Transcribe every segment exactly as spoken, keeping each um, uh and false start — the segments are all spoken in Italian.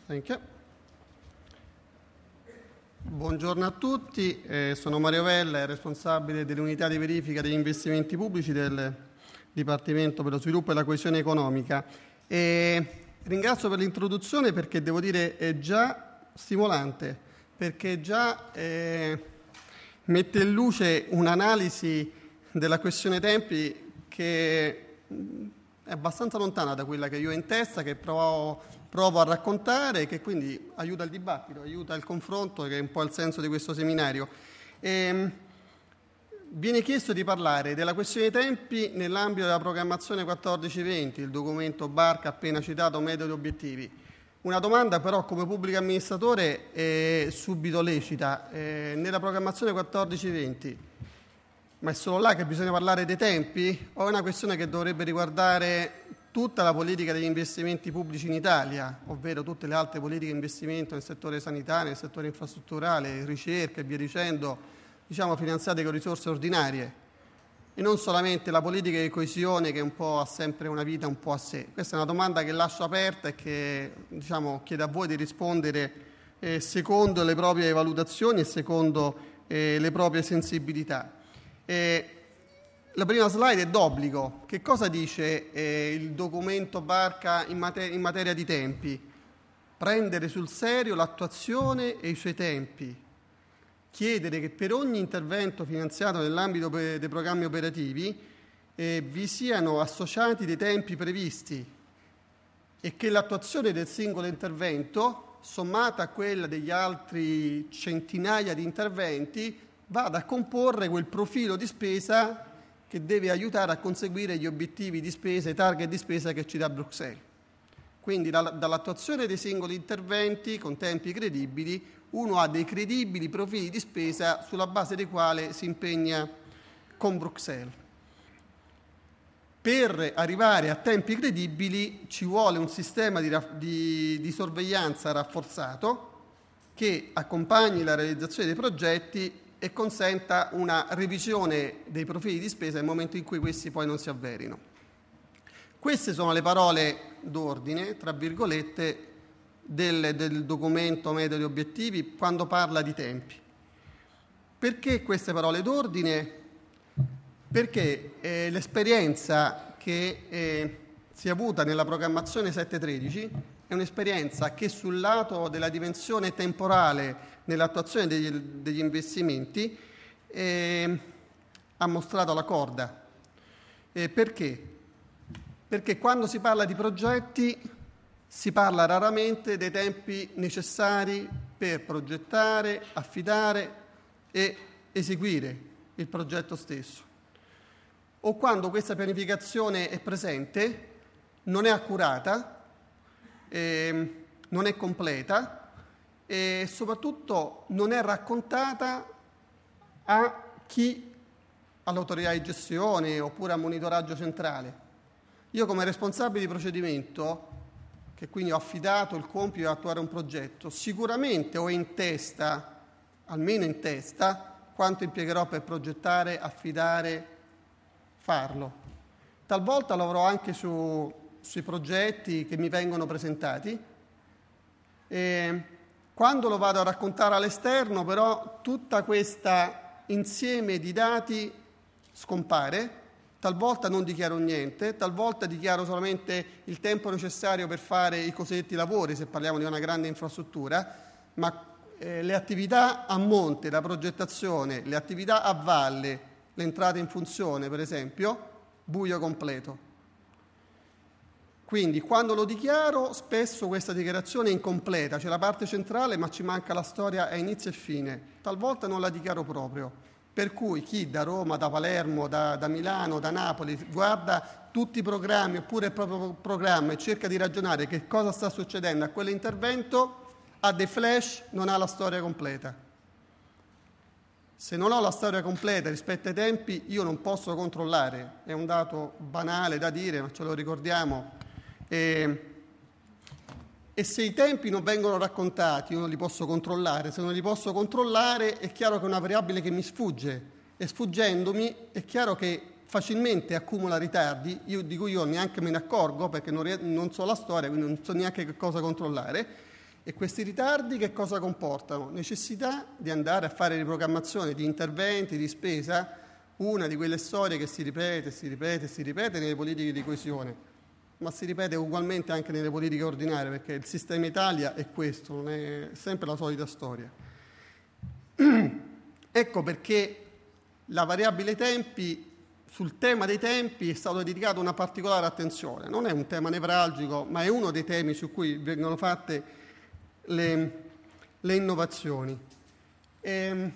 Thank you. Buongiorno a tutti, eh, sono Mario Vella, responsabile dell'unità di verifica degli investimenti pubblici del Dipartimento per lo Sviluppo e la Coesione Economica. E ringrazio per l'introduzione perché devo dire è già stimolante, perché già eh, mette in luce un'analisi della questione tempi che è abbastanza lontana da quella che io ho in testa, che provo, provo a raccontare, che quindi aiuta il dibattito, aiuta il confronto, che è un po' il senso di questo seminario. E viene chiesto di parlare della questione dei tempi nell'ambito della programmazione quattordici venti, il documento Barca appena citato, metodi e obiettivi. Una domanda però come pubblico amministratore è subito lecita. Eh, nella programmazione quattordici venti, ma è solo là che bisogna parlare dei tempi? O è una questione che dovrebbe riguardare tutta la politica degli investimenti pubblici in Italia, ovvero tutte le altre politiche di investimento nel settore sanitario, nel settore infrastrutturale, ricerca e via dicendo, diciamo finanziate con risorse ordinarie, e non solamente la politica di coesione che un po' ha sempre una vita un po' a sé? Questa è una domanda che lascio aperta e che diciamo, chiedo a voi di rispondere eh, secondo le proprie valutazioni e secondo eh, le proprie sensibilità. Eh, la prima slide è d'obbligo. Che cosa dice eh, il documento Barca in, mater- in materia di tempi? Prendere sul serio l'attuazione e i suoi tempi, chiedere che per ogni intervento finanziato nell'ambito pe- dei programmi operativi eh, vi siano associati dei tempi previsti e che l'attuazione del singolo intervento, sommata a quella degli altri centinaia di interventi, vada a comporre quel profilo di spesa che deve aiutare a conseguire gli obiettivi di spesa, i target di spesa che ci dà Bruxelles. Quindi dall'attuazione dei singoli interventi con tempi credibili, uno ha dei credibili profili di spesa sulla base dei quali si impegna con Bruxelles. Per arrivare a tempi credibili ci vuole un sistema di, di, di sorveglianza rafforzato che accompagni la realizzazione dei progetti e consenta una revisione dei profili di spesa nel momento in cui questi poi non si avverino. Queste sono le parole d'ordine, tra virgolette, del, del documento metodi e obiettivi quando parla di tempi. Perché queste parole d'ordine? Perché eh, l'esperienza che eh, si è avuta nella programmazione sette tredici è un'esperienza che sul lato della dimensione temporale nell'attuazione degli, degli investimenti eh, ha mostrato la corda. Eh, perché? Perché quando si parla di progetti si parla raramente dei tempi necessari per progettare, affidare e eseguire il progetto stesso. O quando questa pianificazione è presente, non è accurata, eh, non è completa, e soprattutto non è raccontata a chi, all'autorità di gestione oppure al monitoraggio centrale. Io come responsabile di procedimento, che quindi ho affidato il compito di attuare un progetto, sicuramente ho in testa, almeno in testa, quanto impiegherò per progettare, affidare, farlo. Talvolta lavoro anche su, sui progetti che mi vengono presentati e quando lo vado a raccontare all'esterno, però, tutta questa insieme di dati scompare, talvolta non dichiaro niente, talvolta dichiaro solamente il tempo necessario per fare i cosiddetti lavori, se parliamo di una grande infrastruttura, ma eh, le attività a monte, la progettazione, le attività a valle, l'entrata in funzione, per esempio, buio completo. Quindi quando lo dichiaro spesso questa dichiarazione è incompleta, c'è la parte centrale ma ci manca la storia a inizio e fine, talvolta non la dichiaro proprio, per cui chi da Roma, da Palermo, da, da Milano, da Napoli guarda tutti i programmi oppure il proprio programma e cerca di ragionare che cosa sta succedendo a quell'intervento, ha dei flash, non ha la storia completa. Se non ho la storia completa rispetto ai tempi io non posso controllare, è un dato banale da dire ma ce lo ricordiamo. E, e se i tempi non vengono raccontati io non li posso controllare, se non li posso controllare è chiaro che è una variabile che mi sfugge e sfuggendomi è chiaro che facilmente accumula ritardi io, di cui io neanche me ne accorgo perché non, non so la storia, quindi non so neanche che cosa controllare E questi ritardi che cosa comportano? Necessità di andare a fare riprogrammazione di interventi, di spesa, una di quelle storie che si ripete, si ripete, si ripete nelle politiche di coesione, ma si ripete ugualmente anche nelle politiche ordinarie, perché il sistema Italia è questo, non è sempre la solita storia. Ecco perché la variabile tempi, sul tema dei tempi è stata dedicata una particolare attenzione. Non è un tema nevralgico, ma è uno dei temi su cui vengono fatte le, le innovazioni. E,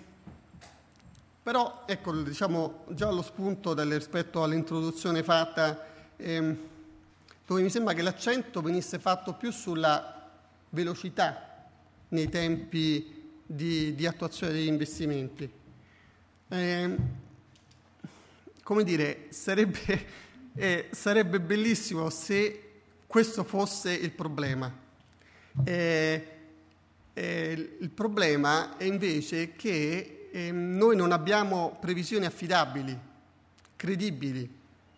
però, ecco, diciamo già allo spunto del, rispetto all'introduzione fatta, ehm, dove mi sembra che l'accento venisse fatto più sulla velocità nei tempi di, di attuazione degli investimenti. Eh, come dire, sarebbe, eh, sarebbe bellissimo se questo fosse il problema. Eh, eh, il problema è invece che eh, noi non abbiamo previsioni affidabili, credibili,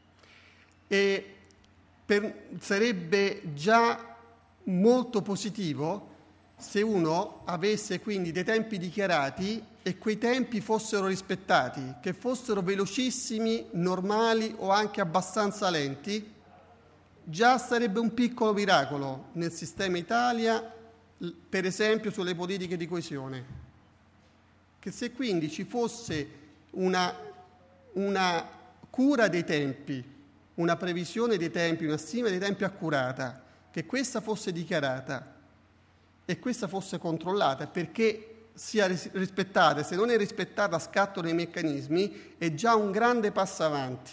e per, sarebbe già molto positivo se uno avesse quindi dei tempi dichiarati e quei tempi fossero rispettati, che fossero velocissimi, normali o anche abbastanza lenti, già sarebbe un piccolo miracolo nel sistema Italia, per esempio sulle politiche di coesione. Che se quindi ci fosse una, una cura dei tempi, una previsione dei tempi, una stima dei tempi accurata, che questa fosse dichiarata e questa fosse controllata, perché sia rispettata, se non è rispettata scattano i meccanismi, è già un grande passo avanti.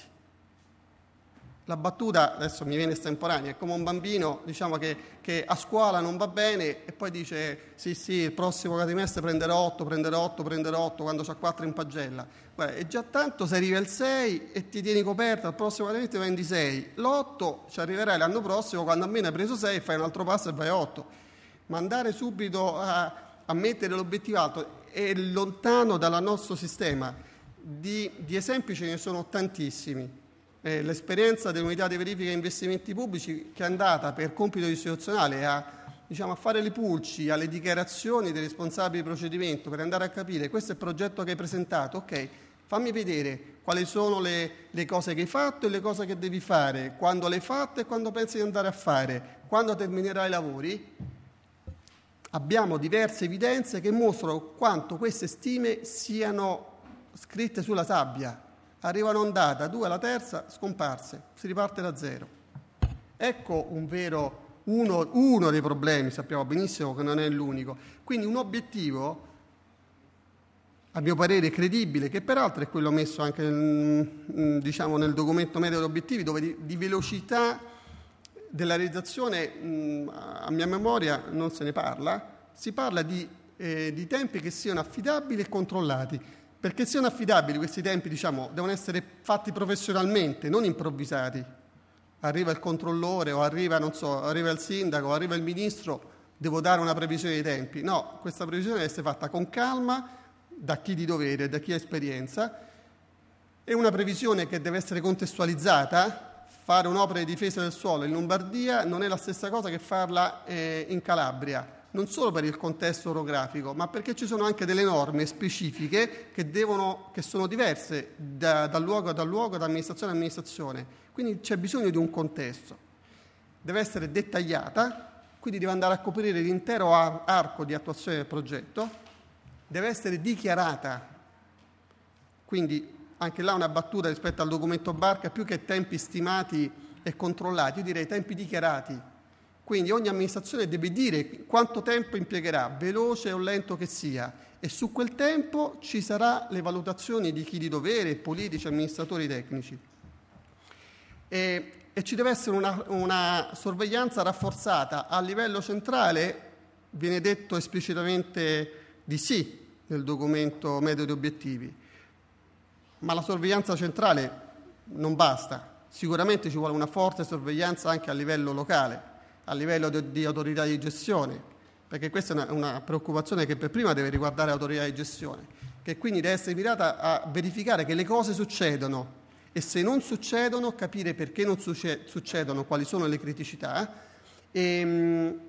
La battuta, adesso mi viene estemporanea, è come un bambino, diciamo, che, che a scuola non va bene e poi dice sì sì, il prossimo quadrimestre prenderò otto, prenderò otto, prenderò otto quando c'ha quattro in pagella. Guarda, è già tanto se arrivi al sei e ti tieni coperta, al prossimo quadrimestre prendi sei. L'otto ci arriverai l'anno prossimo quando almeno hai preso sei, fai un altro passo e vai a otto. Ma andare subito a, a mettere l'obiettivo alto è lontano dal nostro sistema. Di, di esempi ce ne sono tantissimi. Eh, l'esperienza dell'unità di verifica investimenti pubblici, che è andata per compito istituzionale a, diciamo, a fare le pulci alle dichiarazioni dei responsabili di procedimento per andare a capire questo è il progetto che hai presentato, ok, fammi vedere quali sono le, le cose che hai fatto e le cose che devi fare, quando le hai fatte e quando pensi di andare a fare, quando terminerai i lavori. Abbiamo diverse evidenze che mostrano quanto queste stime siano scritte sulla sabbia. Arriva un'ondata, due alla terza, scomparse, si riparte da zero. Ecco un vero, uno, uno dei problemi, sappiamo benissimo che non è l'unico. Quindi un obiettivo, a mio parere credibile, che peraltro è quello messo anche nel, diciamo, nel documento medio degli obiettivi, dove di, di velocità della realizzazione, a mia memoria, non se ne parla, si parla di, eh, di tempi che siano affidabili e controllati. Perché siano affidabili questi tempi, diciamo, devono essere fatti professionalmente, non improvvisati. Arriva il controllore o arriva, non so, arriva il sindaco o arriva il ministro, devo dare una previsione dei tempi. No, questa previsione deve essere fatta con calma, da chi di dovere, da chi ha esperienza. È una previsione che deve essere contestualizzata. Fare un'opera di difesa del suolo in Lombardia non è la stessa cosa che farla eh, in Calabria. Non solo per il contesto orografico, ma perché ci sono anche delle norme specifiche che, devono, che sono diverse da, da luogo a luogo, da amministrazione a amministrazione. Quindi c'è bisogno di un contesto. Deve essere dettagliata, quindi deve andare a coprire l'intero ar- arco di attuazione del progetto, deve essere dichiarata. Quindi anche là una battuta rispetto al documento Barca, più che tempi stimati e controllati, io direi tempi dichiarati. Quindi ogni amministrazione deve dire quanto tempo impiegherà, veloce o lento che sia, e su quel tempo ci saranno le valutazioni di chi di dovere, politici, amministratori tecnici. E, e ci deve essere una, una sorveglianza rafforzata a livello centrale, viene detto esplicitamente di sì nel documento medio di obiettivi, ma la sorveglianza centrale non basta, sicuramente ci vuole una forte sorveglianza anche a livello locale, a livello di, di autorità di gestione, perché questa è una, una preoccupazione che per prima deve riguardare l'autorità di gestione, che quindi deve essere mirata a verificare che le cose succedono e se non succedono capire perché non succe- succedono, quali sono le criticità e,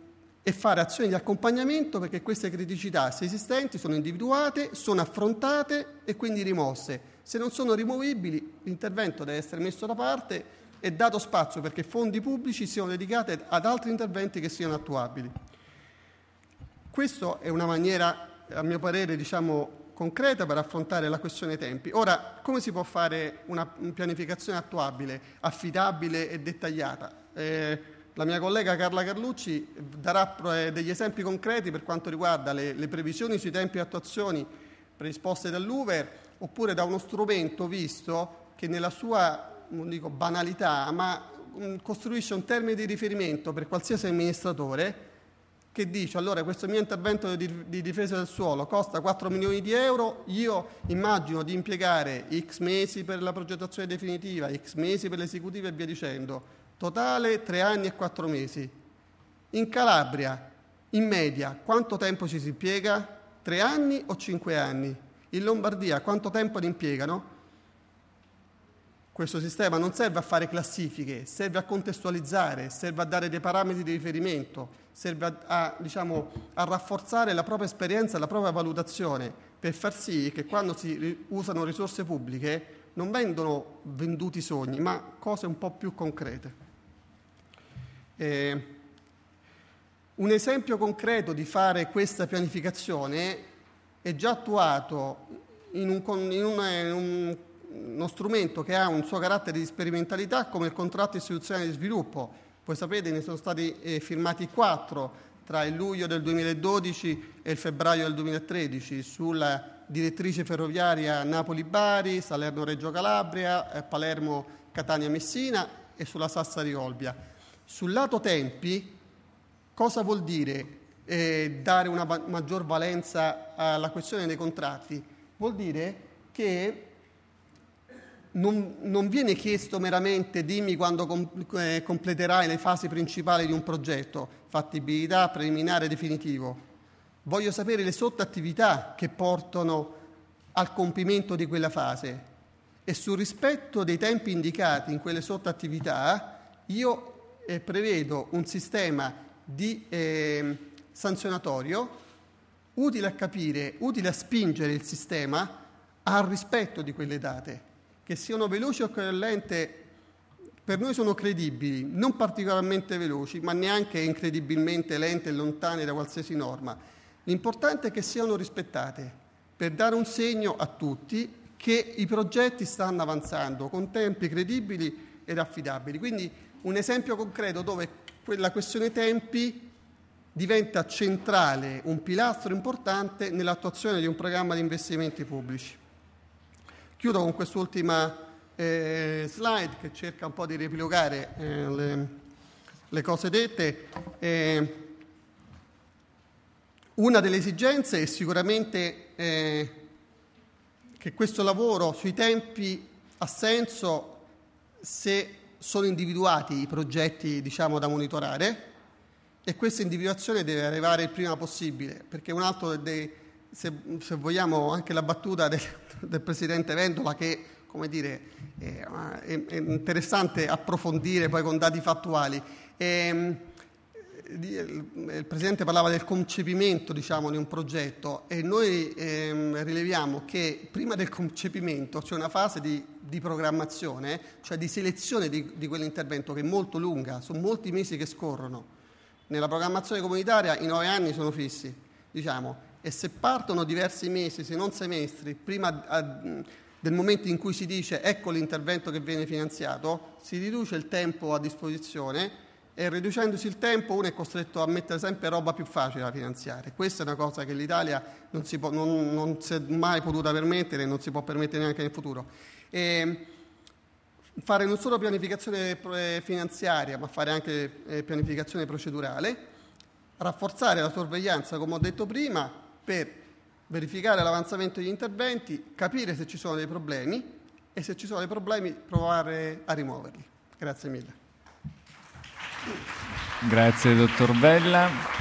e fare azioni di accompagnamento perché queste criticità, se esistenti, sono individuate, sono affrontate e quindi rimosse. Se non sono rimovibili, l'intervento deve essere messo da parte e dato spazio perché fondi pubblici siano dedicati ad altri interventi che siano attuabili. Questa è una maniera, a mio parere, diciamo, concreta per affrontare la questione tempi. Ora, come si può fare una pianificazione attuabile, affidabile e dettagliata? Eh, la mia collega Carla Carlucci darà degli esempi concreti per quanto riguarda le, le previsioni sui tempi e attuazioni predisposte dall'U V E R, oppure da uno strumento visto che nella sua, non dico banalità, ma mh, costruisce un termine di riferimento per qualsiasi amministratore che dice: allora questo mio intervento di, di difesa del suolo costa quattro milioni di euro, io immagino di impiegare X mesi per la progettazione definitiva, X mesi per l'esecutiva e via dicendo, totale tre anni e quattro mesi. In Calabria, in media, quanto tempo ci si impiega? Tre anni o cinque anni? In Lombardia quanto tempo ne impiegano? Questo sistema non serve a fare classifiche, serve a contestualizzare, serve a dare dei parametri di riferimento, serve a, a, diciamo, a rafforzare la propria esperienza e la propria valutazione per far sì che quando si usano risorse pubbliche non vengono venduti sogni, ma cose un po' più concrete. Eh, un esempio concreto di fare questa pianificazione è già attuato in un, in un, in un uno strumento che ha un suo carattere di sperimentalità come il contratto istituzionale di sviluppo. Voi sapete, ne sono stati eh, firmati quattro tra il luglio del duemiladodici e il febbraio del duemilatredici sulla direttrice ferroviaria Napoli-Bari, Salerno-Reggio Calabria, eh, Palermo-Catania-Messina e sulla Sassari-Olbia. Sul lato tempi, cosa vuol dire eh, dare una va- maggior valenza alla questione dei contratti? Vuol dire che Non, non viene chiesto meramente dimmi quando com, eh, completerai le fasi principali di un progetto, fattibilità, preliminare, definitivo. Voglio sapere le sottoattività che portano al compimento di quella fase e sul rispetto dei tempi indicati in quelle sottoattività io eh, prevedo un sistema di eh, sanzionatorio utile a capire, utile a spingere il sistema al rispetto di quelle date, che siano veloci o lente. Per noi sono credibili, non particolarmente veloci, ma neanche incredibilmente lente e lontane da qualsiasi norma. L'importante è che siano rispettate, per dare un segno a tutti che i progetti stanno avanzando con tempi credibili ed affidabili. Quindi un esempio concreto dove la questione tempi diventa centrale, un pilastro importante nell'attuazione di un programma di investimenti pubblici. Chiudo con quest'ultima eh, slide che cerca un po' di riepilogare eh, le, le cose dette. Eh, una delle esigenze è sicuramente eh, che questo lavoro sui tempi ha senso se sono individuati i progetti, diciamo, da monitorare, e questa individuazione deve arrivare il prima possibile, perché un altro dei, se, se vogliamo, anche la battuta del del Presidente Vendola, che, come dire, è, è interessante approfondire poi con dati fattuali. E, il Presidente parlava del concepimento, diciamo, di un progetto, e noi ehm, rileviamo che prima del concepimento c'è una fase di, di programmazione, cioè di selezione di, di quell'intervento, che è molto lunga, sono molti mesi che scorrono. Nella programmazione comunitaria i nove anni sono fissi, diciamo, e se partono diversi mesi, se non semestri, prima a, del momento in cui si dice ecco l'intervento che viene finanziato, si riduce il tempo a disposizione, e riducendosi il tempo uno è costretto a mettere sempre roba più facile da finanziare. Questa è una cosa che l'Italia non si, può, non, non si è mai potuta permettere e non si può permettere neanche nel futuro. E fare non solo pianificazione finanziaria, ma fare anche pianificazione procedurale, rafforzare la sorveglianza, come ho detto prima, per verificare l'avanzamento degli interventi, capire se ci sono dei problemi e, se ci sono dei problemi, provare a rimuoverli. Grazie mille. Grazie, dottor Vella.